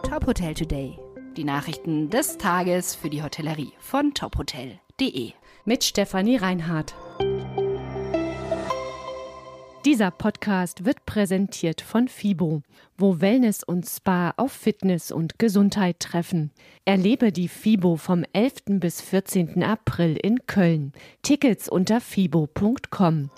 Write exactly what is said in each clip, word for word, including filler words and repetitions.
Top Hotel Today. Die Nachrichten des Tages für die Hotellerie von top hotel punkt de. Mit Stefanie Reinhardt. Dieser Podcast wird präsentiert von FIBO, wo Wellness und Spa auf Fitness und Gesundheit treffen. Erlebe die FIBO vom elften bis vierzehnten April in Köln. Tickets unter fibo punkt com.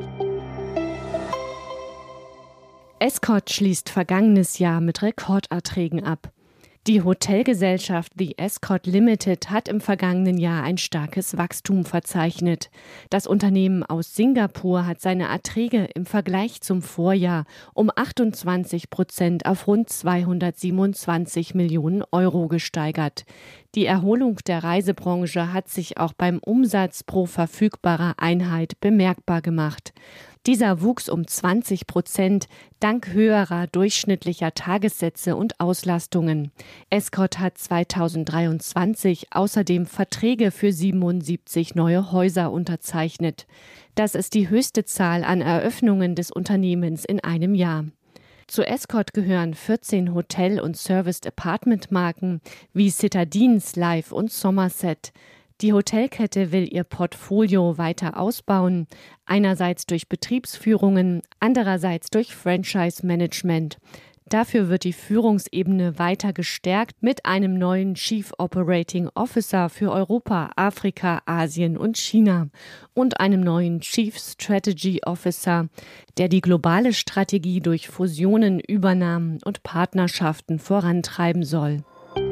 Escort schließt vergangenes Jahr mit Rekorderträgen ab. Die Hotelgesellschaft The Escort Limited hat im vergangenen Jahr ein starkes Wachstum verzeichnet. Das Unternehmen aus Singapur hat seine Erträge im Vergleich zum Vorjahr um achtundzwanzig Prozent auf rund zweihundertsiebenundzwanzig Millionen Euro gesteigert. Die Erholung der Reisebranche hat sich auch beim Umsatz pro verfügbarer Einheit bemerkbar gemacht. Dieser wuchs um zwanzig Prozent dank höherer durchschnittlicher Tagessätze und Auslastungen. Escort hat zweitausenddreiundzwanzig außerdem Verträge für siebenundsiebzig neue Häuser unterzeichnet. Das ist die höchste Zahl an Eröffnungen des Unternehmens in einem Jahr. Zu Escort gehören vierzehn Hotel- und Serviced-Apartment-Marken wie Citadines, Live und Somerset. Die Hotelkette will ihr Portfolio weiter ausbauen, einerseits durch Betriebsführungen, andererseits durch Franchise-Management. Dafür wird die Führungsebene weiter gestärkt mit einem neuen Chief Operating Officer für Europa, Afrika, Asien und China und einem neuen Chief Strategy Officer, der die globale Strategie durch Fusionen, Übernahmen und Partnerschaften vorantreiben soll.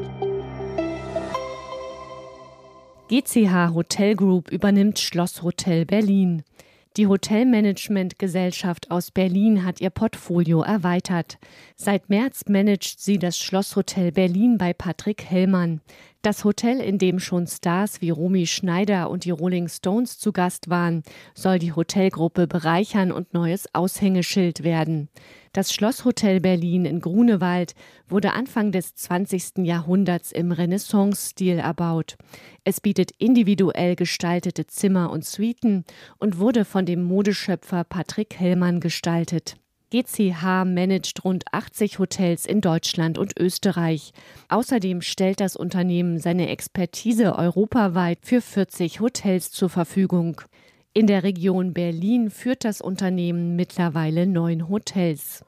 G C H Hotel Group übernimmt Schlosshotel Berlin. Die Hotelmanagement-Gesellschaft aus Berlin hat ihr Portfolio erweitert. Seit März managt sie das Schlosshotel Berlin bei Patrick Hellmann. Das Hotel, in dem schon Stars wie Romy Schneider und die Rolling Stones zu Gast waren, soll die Hotelgruppe bereichern und neues Aushängeschild werden. Das Schlosshotel Berlin in Grunewald wurde Anfang des zwanzigsten Jahrhunderts im Renaissance-Stil erbaut. Es bietet individuell gestaltete Zimmer und Suiten und wurde von dem Modeschöpfer Patrick Hellmann gestaltet. G C H managt rund achtzig Hotels in Deutschland und Österreich. Außerdem stellt das Unternehmen seine Expertise europaweit für vierzig Hotels zur Verfügung. In der Region Berlin führt das Unternehmen mittlerweile neun Hotels.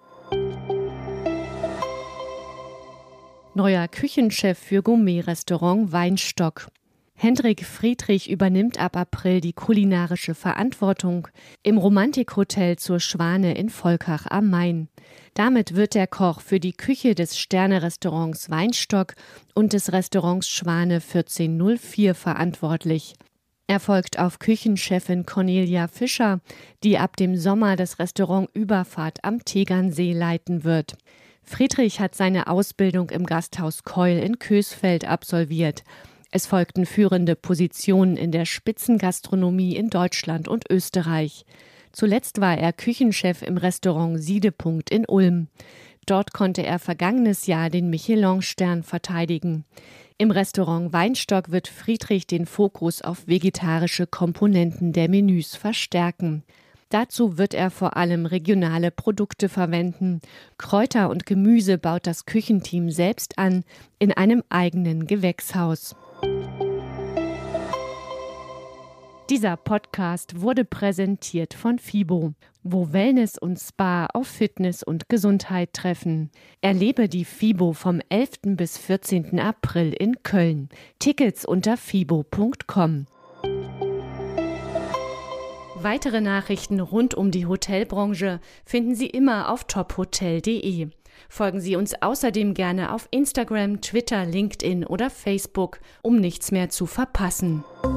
Neuer Küchenchef für Gourmet-Restaurant Weinstock. Hendrik Friedrich übernimmt ab April die kulinarische Verantwortung im Romantikhotel zur Schwane in Volkach am Main. Damit wird der Koch für die Küche des Sterne-Restaurants Weinstock und des Restaurants Schwane vierzehnhundertvier verantwortlich. Er folgt auf Küchenchefin Cornelia Fischer, die ab dem Sommer das Restaurant Überfahrt am Tegernsee leiten wird. Friedrich hat seine Ausbildung im Gasthaus Keul in Coesfeld absolviert. Es folgten führende Positionen in der Spitzengastronomie in Deutschland und Österreich. Zuletzt war er Küchenchef im Restaurant Siedepunkt in Ulm. Dort konnte er vergangenes Jahr den Michelin-Stern verteidigen. Im Restaurant Weinstock wird Friedrich den Fokus auf vegetarische Komponenten der Menüs verstärken. Dazu wird er vor allem regionale Produkte verwenden. Kräuter und Gemüse baut das Küchenteam selbst an in einem eigenen Gewächshaus. Dieser Podcast wurde präsentiert von FIBO, wo Wellness und Spa auf Fitness und Gesundheit treffen. Erlebe die FIBO vom elften bis vierzehnten April in Köln. Tickets unter fibo punkt com. Weitere Nachrichten rund um die Hotelbranche finden Sie immer auf top hotel punkt de. Folgen Sie uns außerdem gerne auf Instagram, Twitter, LinkedIn oder Facebook, um nichts mehr zu verpassen.